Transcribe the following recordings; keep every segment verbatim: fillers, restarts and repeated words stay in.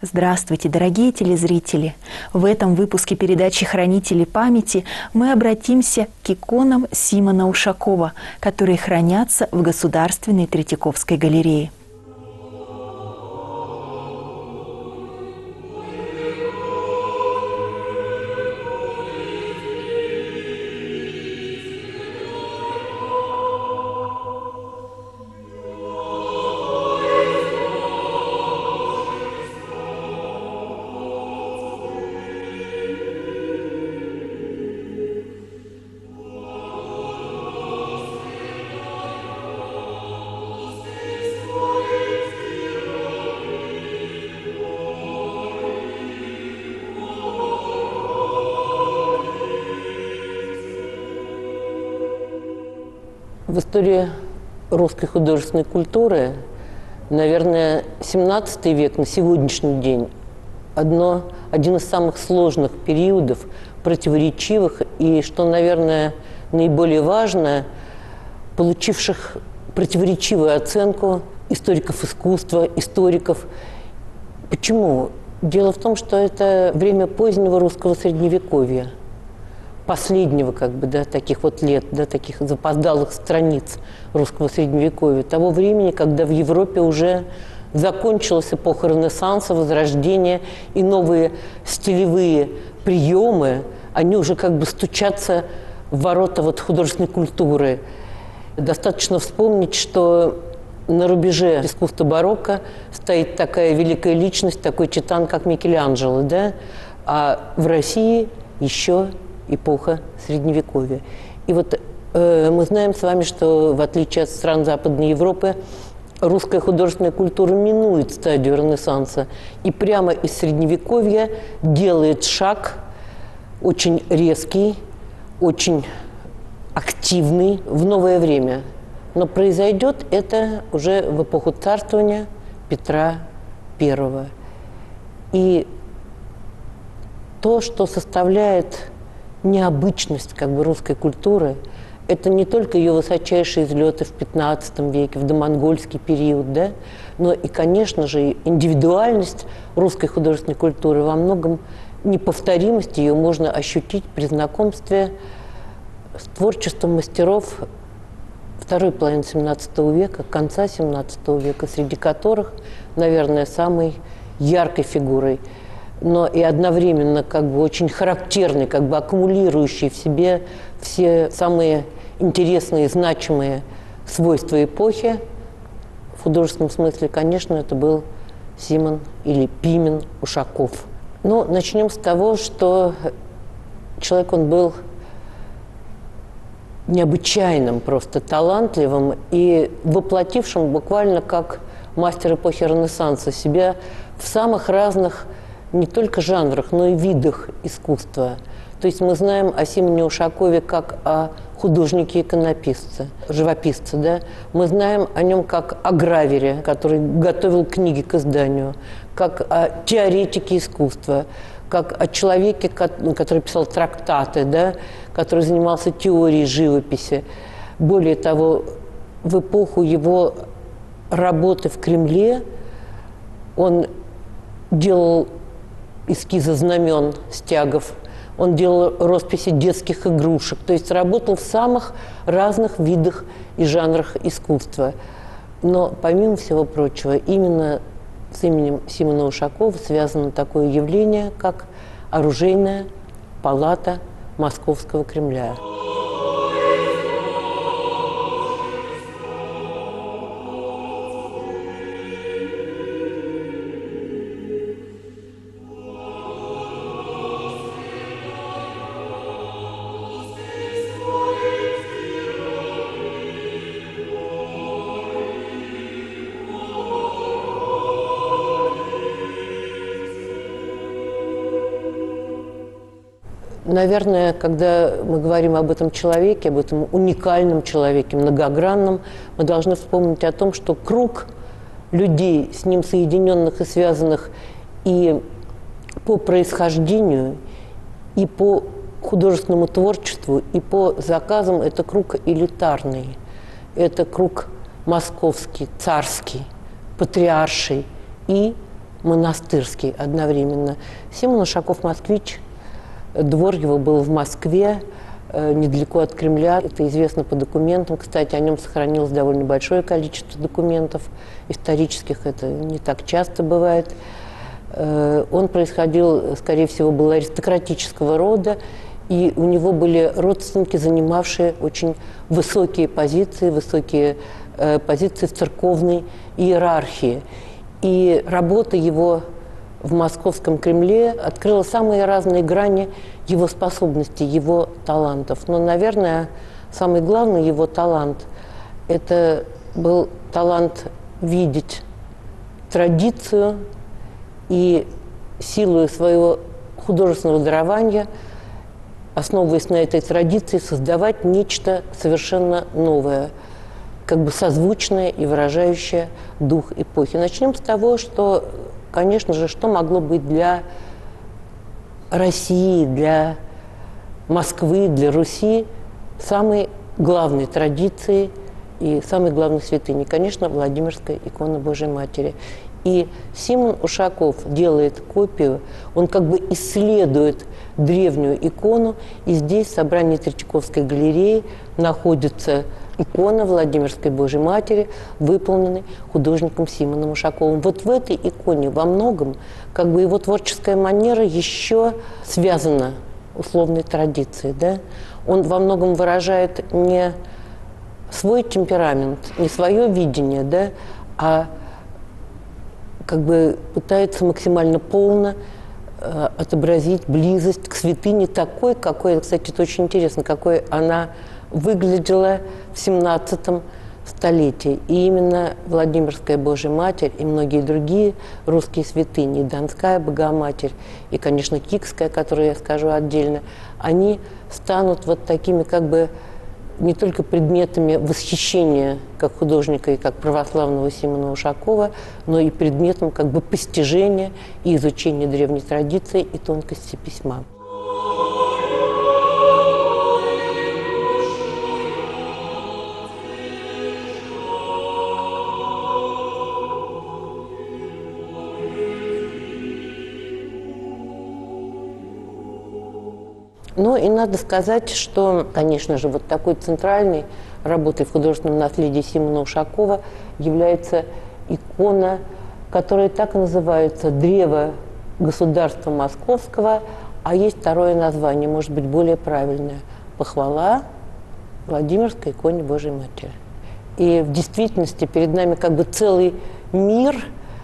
Здравствуйте, дорогие телезрители! В этом выпуске передачи «Хранители памяти» мы обратимся к иконам Симона Ушакова, которые хранятся в Государственной Третьяковской галерее. В истории русской художественной культуры, наверное, семнадцатый век на сегодняшний день одно, один из самых сложных периодов, противоречивых и, что, наверное, наиболее важно, получивших противоречивую оценку историков искусства, историков. Почему? Дело в том, что это время позднего русского средневековья. Последнего, как бы, да, таких вот лет, да, таких запоздалых страниц русского средневековья, того времени, когда в Европе уже закончилась эпоха Ренессанса, Возрождения, и новые стилевые приемы, они уже как бы стучатся в ворота вот художественной культуры. Достаточно вспомнить, что на рубеже искусства барокко стоит такая великая личность, такой титан, как Микеланджело, да, а в России еще эпоха Средневековья. И вот э, мы знаем с вами, что в отличие от стран Западной Европы, русская художественная культура минует стадию Ренессанса и прямо из Средневековья делает шаг очень резкий, очень активный в новое время. Но произойдет это уже в эпоху царствования Петра Первого. И то, что составляет необычность как бы русской культуры, это не только ее высочайшие взлеты в пятнадцатом веке, в домонгольский период, да, но и, конечно же, индивидуальность русской художественной культуры. Во многом неповторимость ее можно ощутить при знакомстве с творчеством мастеров второй половины семнадцатого века, конца семнадцатого века, среди которых, наверное, самой яркой фигурой, но и одновременно как бы очень характерный, как бы аккумулирующий в себе все самые интересные, значимые свойства эпохи. В художественном смысле, конечно, это был Симон или Пимен Ушаков. Ну, начнем с того, что человек, он был необычайным, просто талантливым и воплотившим буквально как мастер эпохи Ренессанса себя в самых разных не только жанрах, но и видах искусства. То есть мы знаем о Симоне Ушакове как о художнике-иконописце, живописце, да? Мы знаем о нем как о гравере, который готовил книги к изданию, как о теоретике искусства, как о человеке, который писал трактаты, да? Который занимался теорией живописи. Более того, в эпоху его работы в Кремле он делал эскизы знамен, стягов, он делал росписи детских игрушек, то есть работал в самых разных видах и жанрах искусства. Но, помимо всего прочего, именно с именем Симона Ушакова связано такое явление, как оружейная палата Московского Кремля. Наверное, когда мы говорим об этом человеке, об этом уникальном человеке, многогранном, мы должны вспомнить о том, что круг людей, с ним соединенных и связанных и по происхождению, и по художественному творчеству, и по заказам, это круг элитарный, это круг московский, царский, патриарший и монастырский одновременно. Симон Ушаков москвич, двор его был в Москве, недалеко от Кремля. Это известно по документам. Кстати, о нем сохранилось довольно большое количество документов исторических. Это не так часто бывает. Он происходил, скорее всего, был аристократического рода, и у него были родственники, занимавшие очень высокие позиции, высокие э, позиции в церковной иерархии. И работа его в московском Кремле открыла самые разные грани его способностей, его талантов. Но, наверное, самый главный его талант – это был талант видеть традицию и силу своего художественного дарования, основываясь на этой традиции, создавать нечто совершенно новое, как бы созвучное и выражающее дух эпохи. Начнем с того, что, конечно же, что могло быть для России, для Москвы, для Руси самой главной традицией и самой главной святыней. Конечно, Владимирская икона Божией Матери. И Симон Ушаков делает копию, он как бы исследует древнюю икону, и здесь в собрании Третьяковской галереи находится икона Владимирской Божией Матери, выполненной художником Симоном Ушаковым. Вот в этой иконе во многом как бы его творческая манера еще связана условной традицией. Да? Он во многом выражает не свой темперамент, не свое видение, да, а как бы пытается максимально полно э, отобразить близость к святыне такой, какой, кстати, это очень интересно, какой она выглядела в семнадцатом столетии. И именно Владимирская Божья Матерь и многие другие русские святыни, и Донская Богоматерь, и, конечно, Кикская, которую я скажу отдельно, они станут вот такими как бы не только предметами восхищения как художника и как православного Симона Ушакова, но и предметом как бы постижения и изучения древней традиции и тонкости письма. Ну и надо сказать, что, конечно же, вот такой центральной работой в художественном наследии Симона Ушакова является икона, которая так и называется «Древо государства Московского», а есть второе название, может быть, более правильное – «Похвала Владимирской иконе Божией Матери». И в действительности перед нами как бы целый мир,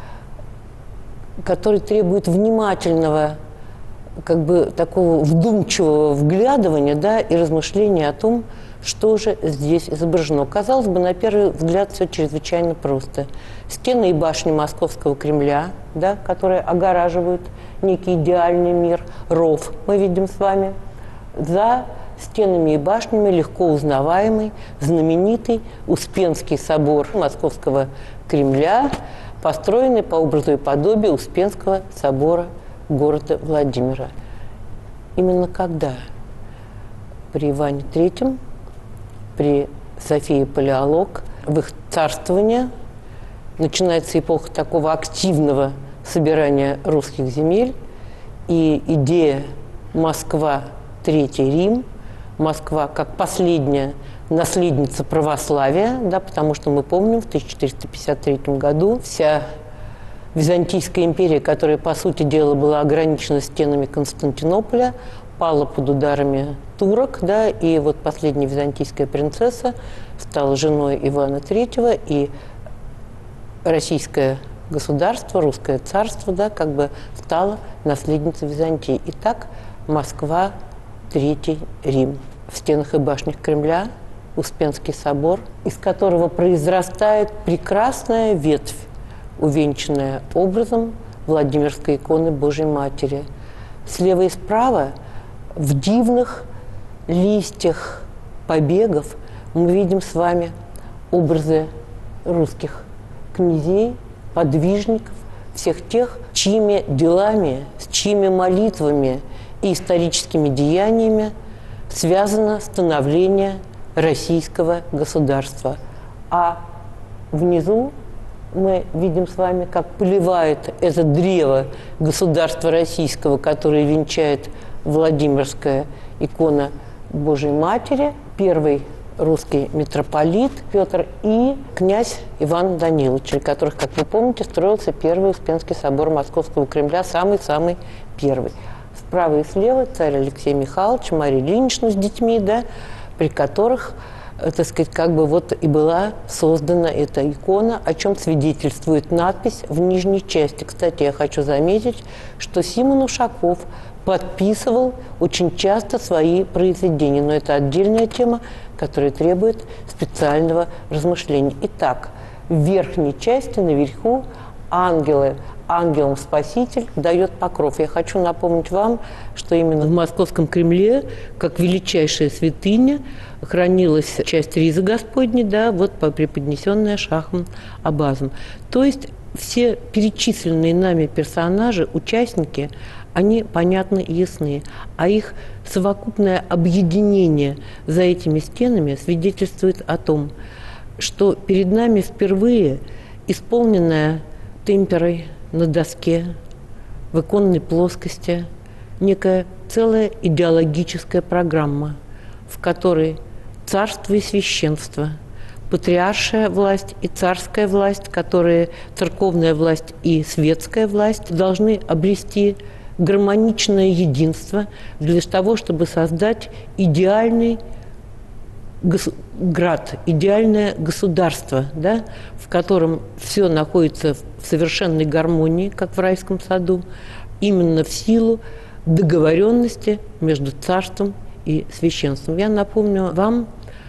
который требует внимательного, как бы такого вдумчивого вглядывания, да, и размышления о том, что же здесь изображено. Казалось бы, на первый взгляд все чрезвычайно просто. Стены и башни Московского Кремля, да, которые огораживают некий идеальный мир, ров мы видим с вами. За стенами и башнями легко узнаваемый, знаменитый Успенский собор Московского Кремля, построенный по образу и подобию Успенского собора города Владимира. Именно когда? При Иване Третьем, при Софии Палеолог, в их царствование начинается эпоха такого активного собирания русских земель, и идея Москва, Третий Рим, Москва как последняя наследница православия, да, потому что мы помним, в тысяча четыреста пятьдесят третьем году вся Византийская империя, которая, по сути дела, была ограничена стенами Константинополя, пала под ударами турок, да, и вот последняя византийская принцесса стала женой Ивана Третьего, и российское государство, русское царство, да, как бы стало наследницей Византии. Итак, Москва, Третий Рим. В стенах и башнях Кремля Успенский собор, из которого произрастает прекрасная ветвь, увенчанная образом Владимирской иконы Божьей Матери. Слева и справа в дивных листьях побегов мы видим с вами образы русских князей, подвижников, всех тех, чьими делами, с чьими молитвами и историческими деяниями связано становление российского государства. А внизу мы видим с вами, как поливает это древо государства российского, которое венчает Владимирская икона Божьей Матери, первый русский митрополит Петр и князь Иван Данилович, для которых, как вы помните, строился первый Успенский собор Московского Кремля, самый-самый первый. Справа и слева царь Алексей Михайлович, Мария Ильинична с детьми, да, при которых, так сказать, как бы вот и была создана эта икона, о чем свидетельствует надпись в нижней части. Кстати, я хочу заметить, что Симон Ушаков подписывал очень часто свои произведения, но это отдельная тема, которая требует специального размышления. Итак, в верхней части, наверху, ангелы, ангелам Спаситель дает покров. Я хочу напомнить вам, что именно в Московском Кремле, как величайшая святыня, хранилась часть ризы Господней, да, вот преподнесенная Шахом Абазом. То есть все перечисленные нами персонажи, участники, они понятны и ясны, а их совокупное объединение за этими стенами свидетельствует о том, что перед нами впервые исполненная темперой на доске, в иконной плоскости, некая целая идеологическая программа, в которой царство и священство, патриаршая власть и царская власть, которые церковная власть и светская власть должны обрести гармоничное единство для того, чтобы создать идеальный гос- град, идеальное государство, да, в котором все находится в совершенной гармонии, как в райском саду, именно в силу договоренности между царством и священством. Я напомню вам,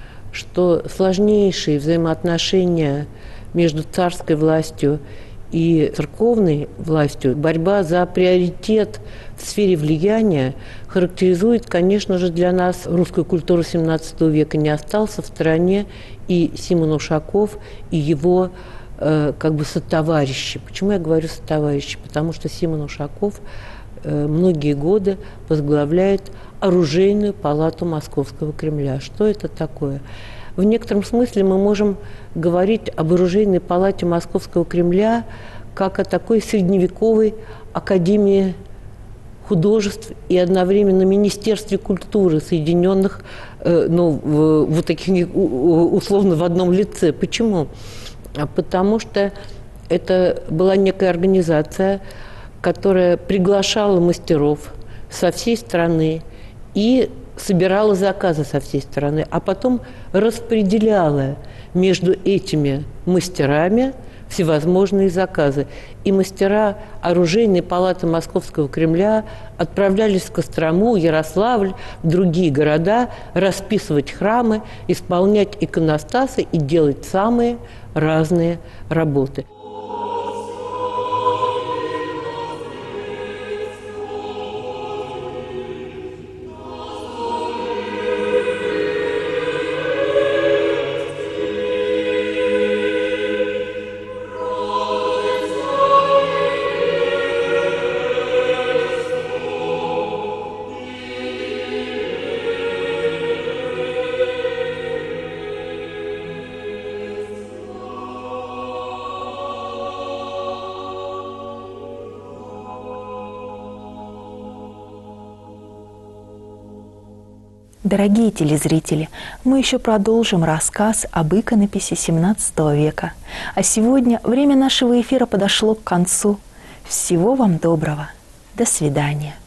что сложнейшие взаимоотношения между царской властью и церковной властью, борьба за приоритет в сфере влияния характеризует, конечно же, для нас русскую культуру семнадцатого века. Не остался в стороне и Симон Ушаков, и его э, как бы сотоварищи. Почему я говорю сотоварищи? Потому что Симон Ушаков э, многие годы возглавляет оружейную палату Московского Кремля. Что это такое? В некотором смысле мы можем говорить об оружейной палате Московского Кремля как о такой средневековой академии художеств и одновременно Министерстве культуры, соединенных э, ну, в, вот таких условно в одном лице. Почему? Потому что это была некая организация, которая приглашала мастеров со всей страны и собирала заказы со всей страны, а потом распределяла между этими мастерами всевозможные заказы. И мастера оружейной палаты Московского Кремля отправлялись в Кострому, Ярославль, в другие города, расписывать храмы, исполнять иконостасы и делать самые разные работы. Дорогие телезрители, мы еще продолжим рассказ об иконописи семнадцатого века. А сегодня время нашего эфира подошло к концу. Всего вам доброго. До свидания.